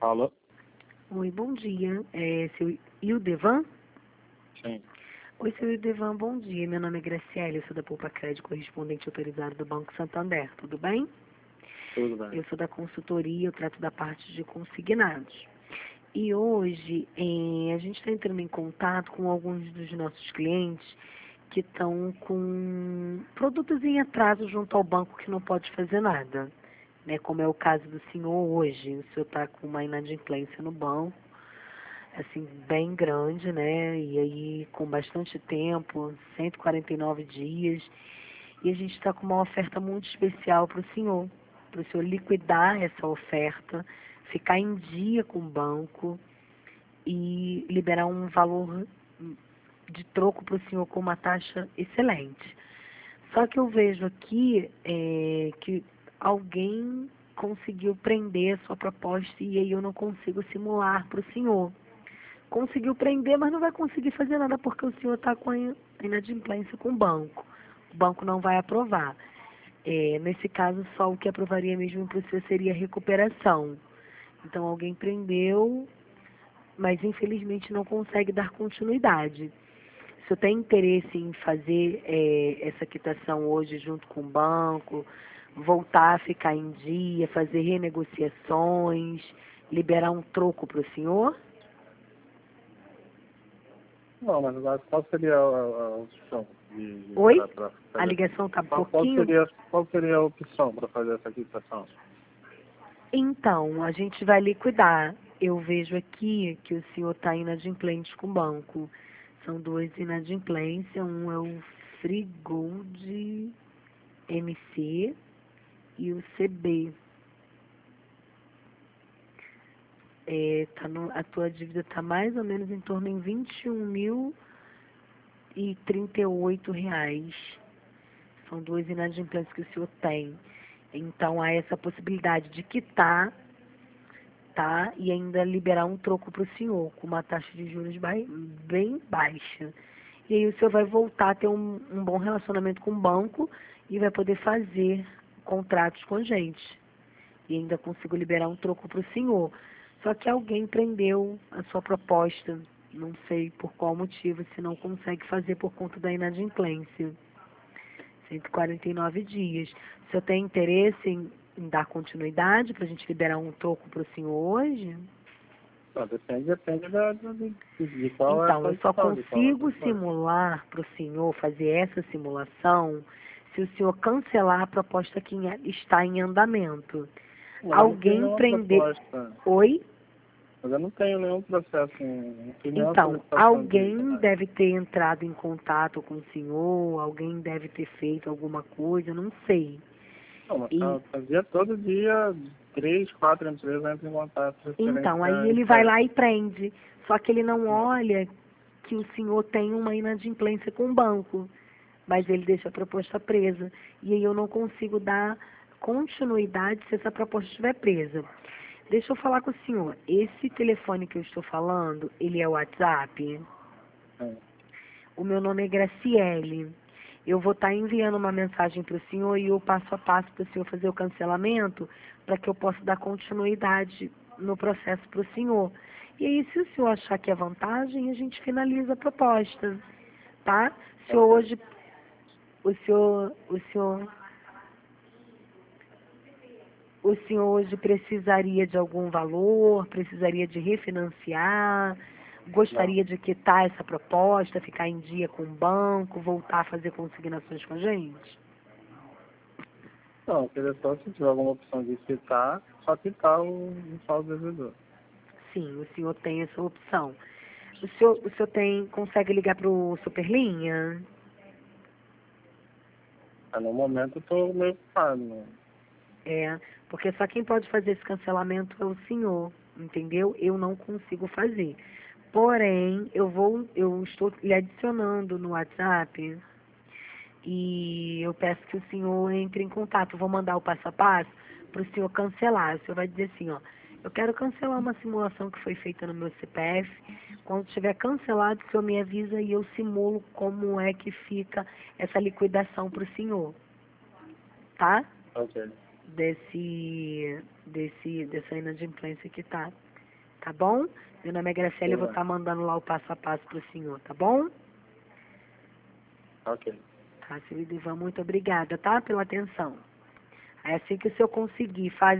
Alô? Oi, bom dia. É seu Ildevan? Sim, Oi, seu Ildevan, bom dia. Meu nome é Graciela, eu sou da Poupa Crédito, correspondente autorizado do Banco Santander, tudo bem? tudo bem. Eu sou da consultoria, eu trato da parte de consignados. E hoje a gente está entrando em contato com alguns dos nossos clientes que estão com produtos em atraso junto ao banco que não pode fazer nada. Né, como é o caso do senhor hoje, o senhor está com uma inadimplência no banco, assim, bem grande, né, e aí com bastante tempo, 149 dias, e a gente está com uma oferta muito especial para o senhor liquidar essa oferta, ficar em dia com o banco e liberar um valor de troco para o senhor com uma taxa excelente. Só que eu vejo aqui que alguém conseguiu prender a sua proposta e aí eu não consigo simular para o senhor. Conseguiu prender, mas não vai conseguir fazer nada porque o senhor está com a inadimplência com o banco. O banco não vai aprovar. Nesse caso, só o que aprovaria mesmo para o senhor seria a recuperação. Então, alguém prendeu, mas infelizmente não consegue dar continuidade. O senhor tem interesse em fazer essa quitação hoje junto com o banco, voltar a ficar em dia, fazer renegociações, liberar um troco para o senhor? Não, mas agora qual seria a opção Oi? para A fazer? ligação está um Qual pouquinho. seria a opção para fazer essa quitação? Então, a gente vai liquidar. Eu vejo aqui que o senhor está inadimplente com o banco. São duas inadimplências. Um é o Frigold MC e o CB. A tua dívida está mais ou menos em torno de R$ 21.038. São duas inadimplências que o senhor tem. Então, há essa possibilidade de quitar, tá? E ainda liberar um troco para o senhor, com uma taxa de juros bem baixa. E aí o senhor vai voltar a ter um bom relacionamento com o banco e vai poder fazer contratos com a gente. E ainda consigo liberar um troco para o senhor. Só que alguém prendeu a sua proposta. Não sei por qual motivo, se não consegue fazer por conta da inadimplência. 149 dias. O senhor tem interesse em dar continuidade para a gente liberar um troco para o senhor hoje? Não, depende de qual é a Então, eu só condição, de qual é a consigo condição. simular para o senhor, fazer essa simulação, se o senhor cancelar a proposta que está em andamento. Mas eu não tenho Alguém nenhuma prender. proposta. Oi? Mas eu não tenho nenhum processo, não tenho nenhuma Então, solicitação de alguém nada. deve ter entrado em contato com o senhor, alguém deve ter feito alguma coisa, não sei. Não, mas E fazia todo dia 3, 4 empresas entram em contato referente então, aí a ele vai empréstimo. lá e prende. Só que ele não olha que o senhor tem uma inadimplência com o banco, mas ele deixa a proposta presa. E aí eu não consigo dar continuidade se essa proposta estiver presa. Deixa eu falar com o senhor. Esse telefone que eu estou falando, ele é o WhatsApp? É. O meu nome é Graciele. Eu vou estar enviando uma mensagem para o senhor e o passo a passo para o senhor fazer o cancelamento para que eu possa dar continuidade no processo para o senhor. E aí, se o senhor achar que é vantagem, a gente finaliza a proposta, tá? O senhor Ok. hoje, o senhor hoje precisaria de algum valor, precisaria de refinanciar, Não. gostaria de quitar essa proposta, ficar em dia com o banco, voltar a fazer consignações com a gente? Não, eu queria só se tiver alguma opção de quitar, só quitar o saldo devedor. Sim, o senhor tem essa opção. O senhor consegue ligar para o Superlinha? No momento eu tô meio ocupado, né? É, porque só quem pode fazer esse cancelamento é o senhor, entendeu? Eu não consigo fazer. Porém, eu estou lhe adicionando no WhatsApp e eu peço que o senhor entre em contato. Vou mandar o passo a passo para o senhor cancelar. O senhor vai dizer assim, ó, eu quero cancelar uma simulação que foi feita no meu CPF. Quando estiver cancelado, o senhor me avisa e eu simulo como é que fica essa liquidação para o senhor, tá? Ok. Dessa inadimplência que tá. tá bom? Meu nome é Graciela, eu vou Tá. estar mandando lá o passo a passo para o senhor, tá bom? Ok. Tá, seu Ivan, muito obrigada, tá? Pela atenção. Aí assim que o senhor conseguir fazer